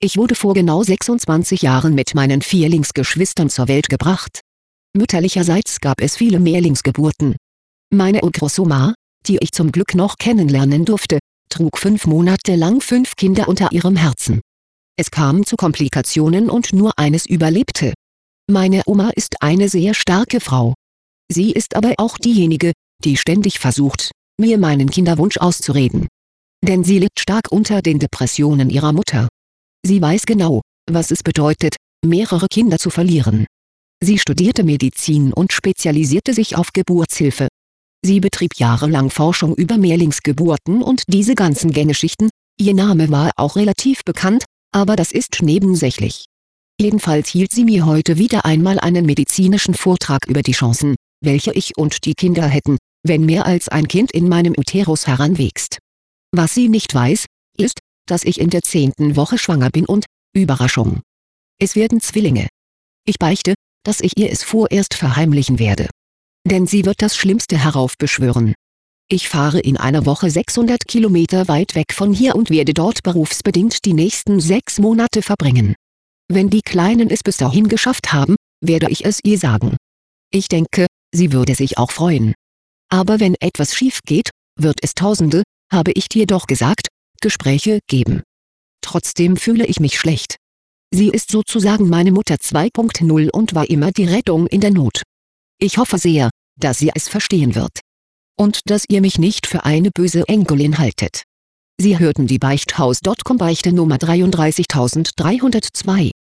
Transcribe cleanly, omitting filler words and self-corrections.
Ich wurde vor genau 26 Jahren mit meinen Vierlingsgeschwistern zur Welt gebracht. Mütterlicherseits gab es viele Mehrlingsgeburten. Meine Urgroßoma, die ich zum Glück noch kennenlernen durfte, trug 5 Monate lang 5 Kinder unter ihrem Herzen. Es kam zu Komplikationen und nur eines überlebte. Meine Oma ist eine sehr starke Frau. Sie ist aber auch diejenige, die ständig versucht, mir meinen Kinderwunsch auszureden. Denn sie litt stark unter den Depressionen ihrer Mutter. Sie weiß genau, was es bedeutet, mehrere Kinder zu verlieren. Sie studierte Medizin und spezialisierte sich auf Geburtshilfe. Sie betrieb jahrelang Forschung über Mehrlingsgeburten und diese ganzen Gengeschichten. Ihr Name war auch relativ bekannt, aber das ist nebensächlich. Jedenfalls hielt sie mir heute wieder einmal einen medizinischen Vortrag über die Chancen, welche ich und die Kinder hätten, wenn mehr als ein Kind in meinem Uterus heranwächst. Was sie nicht weiß, ist, dass ich in der 10. Woche schwanger bin und, Überraschung, es werden Zwillinge. Ich beichte, dass ich ihr es vorerst verheimlichen werde. Denn sie wird das Schlimmste heraufbeschwören. Ich fahre in einer Woche 600 Kilometer weit weg von hier und werde dort berufsbedingt die nächsten 6 Monate verbringen. Wenn die Kleinen es bis dahin geschafft haben, werde ich es ihr sagen. Ich denke, sie würde sich auch freuen. Aber wenn etwas schief geht, wird es Tausende, habe ich dir doch gesagt, Gespräche geben. Trotzdem fühle ich mich schlecht. Sie ist sozusagen meine Mutter 2.0 und war immer die Rettung in der Not. Ich hoffe sehr, dass sie es verstehen wird. Und dass ihr mich nicht für eine böse Enkelin haltet. Sie hörten die Beichthaus.com Beichte Nummer 33302.